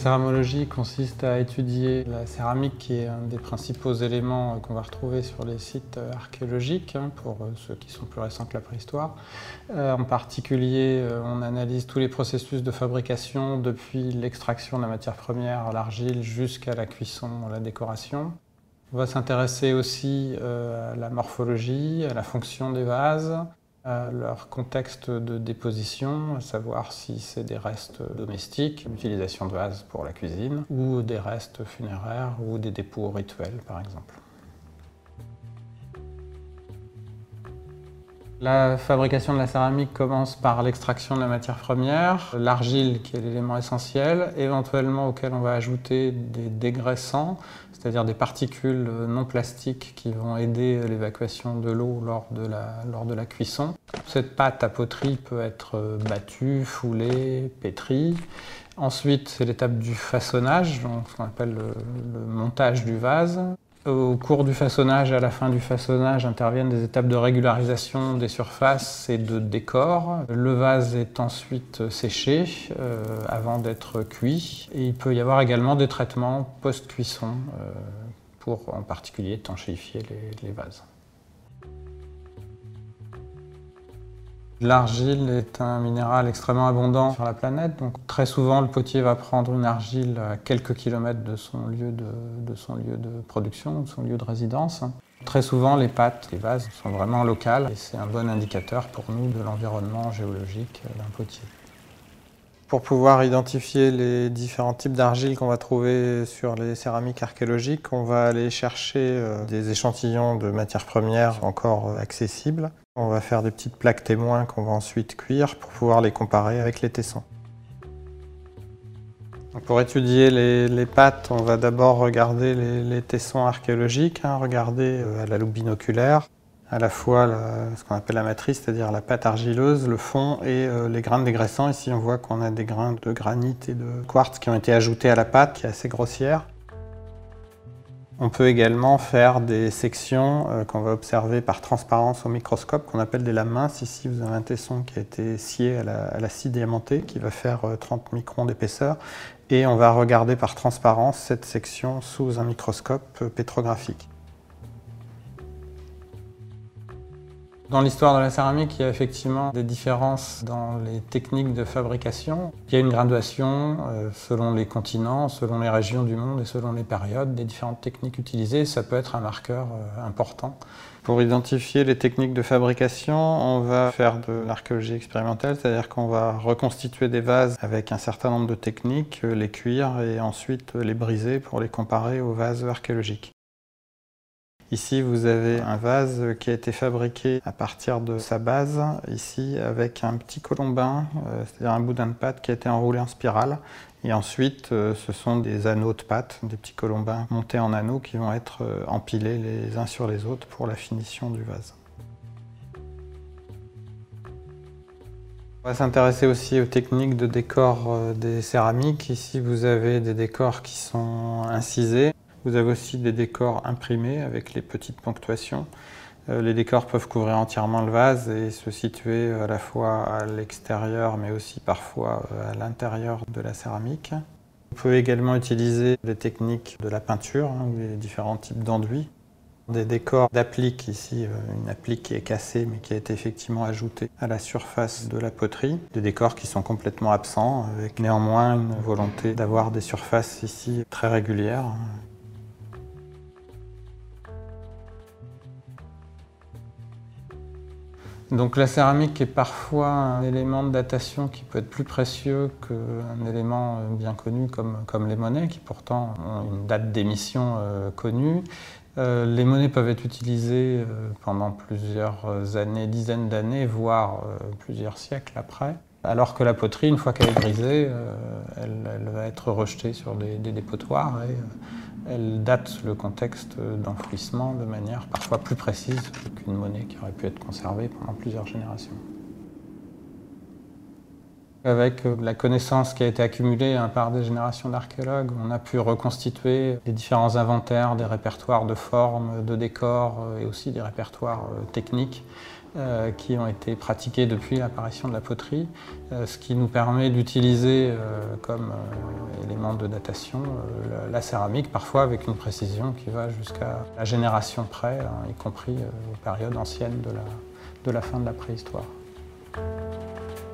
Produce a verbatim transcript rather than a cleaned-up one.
céramologie consiste à étudier la céramique qui est un des principaux éléments qu'on va retrouver sur les sites archéologiques, pour ceux qui sont plus récents que la préhistoire. En particulier, on analyse tous les processus de fabrication depuis l'extraction de la matière première, l'argile, jusqu'à la cuisson, la décoration. On va s'intéresser aussi à la morphologie, à la fonction des vases, à leur contexte de déposition, à savoir si c'est des restes domestiques, l'utilisation de vases pour la cuisine, ou des restes funéraires ou des dépôts rituels par exemple. La fabrication de la céramique commence par l'extraction de la matière première, l'argile qui est l'élément essentiel, éventuellement auquel on va ajouter des dégraissants, c'est-à-dire des particules non plastiques qui vont aider l'évacuation de l'eau lors de la, lors de la cuisson. Cette pâte à poterie peut être battue, foulée, pétrie. Ensuite, c'est l'étape du façonnage, donc ce qu'on appelle le, le montage du vase. Au cours du façonnage et à la fin du façonnage interviennent des étapes de régularisation des surfaces et de décor. Le vase est ensuite séché euh, avant d'être cuit. Et il peut y avoir également des traitements post-cuisson euh, pour en particulier étanchéifier les, les vases. L'argile est un minéral extrêmement abondant sur la planète, donc très souvent le potier va prendre une argile à quelques kilomètres de son lieu de, de, son lieu de production, de son lieu de résidence. Très souvent les pâtes, les vases sont vraiment locales et c'est un bon indicateur pour nous de l'environnement géologique d'un potier. Pour pouvoir identifier les différents types d'argile qu'on va trouver sur les céramiques archéologiques, on va aller chercher des échantillons de matières premières encore accessibles. On va faire des petites plaques témoins qu'on va ensuite cuire pour pouvoir les comparer avec les tessons. Pour étudier les, les pâtes, on va d'abord regarder les, les tessons archéologiques, hein, regarder à la loupe binoculaire, à la fois la, ce qu'on appelle la matrice, c'est-à-dire la pâte argileuse, le fond et euh, les grains de dégraissant. Ici, on voit qu'on a des grains de granit et de quartz qui ont été ajoutés à la pâte, qui est assez grossière. On peut également faire des sections euh, qu'on va observer par transparence au microscope, qu'on appelle des lames minces. Ici, vous avez un tesson qui a été scié à la, à la scie diamantée, qui va faire euh, trente microns d'épaisseur. Et on va regarder par transparence cette section sous un microscope euh, pétrographique. Dans l'histoire de la céramique, il y a effectivement des différences dans les techniques de fabrication. Il y a une graduation euh, selon les continents, selon les régions du monde et selon les périodes des différentes techniques utilisées. Ça peut être un marqueur euh, important. Pour identifier les techniques de fabrication, on va faire de l'archéologie expérimentale, c'est-à-dire qu'on va reconstituer des vases avec un certain nombre de techniques, les cuire et ensuite les briser pour les comparer aux vases archéologiques. Ici, vous avez un vase qui a été fabriqué à partir de sa base, ici avec un petit colombin, euh, c'est-à-dire un boudin de pâte qui a été enroulé en spirale. Et ensuite, euh, ce sont des anneaux de pâte, des petits colombins montés en anneaux qui vont être euh, empilés les uns sur les autres pour la finition du vase. On va s'intéresser aussi aux techniques de décor euh, des céramiques. Ici, vous avez des décors qui sont incisés. Vous avez aussi des décors imprimés avec les petites ponctuations. Euh, les décors peuvent couvrir entièrement le vase et se situer à la fois à l'extérieur mais aussi parfois à l'intérieur de la céramique. On peut également utiliser des techniques de la peinture, hein, ou les différents types d'enduits. Des décors d'applique, ici une applique qui est cassée mais qui a été effectivement ajoutée à la surface de la poterie. Des décors qui sont complètement absents avec néanmoins une volonté d'avoir des surfaces ici très régulières. Donc la céramique est parfois un élément de datation qui peut être plus précieux qu'un élément bien connu comme, comme les monnaies, qui pourtant ont une date d'émission euh, connue. Euh, les monnaies peuvent être utilisées euh, pendant plusieurs années, dizaines d'années, voire euh, plusieurs siècles après. Alors que la poterie, une fois qu'elle est brisée, euh, elle, elle va être rejetée sur des, des dépotoirs et euh, elle date le contexte d'enfouissement de manière parfois plus précise qu'une monnaie qui aurait pu être conservée pendant plusieurs générations. Avec la connaissance qui a été accumulée hein, par des générations d'archéologues, on a pu reconstituer les différents inventaires, des répertoires de formes, de décors et aussi des répertoires techniques euh, qui ont été pratiquées depuis l'apparition de la poterie, euh, ce qui nous permet d'utiliser euh, comme euh, élément de datation euh, la, la céramique, parfois avec une précision qui va jusqu'à la génération près, hein, y compris euh, aux périodes anciennes de la, de la fin de la préhistoire.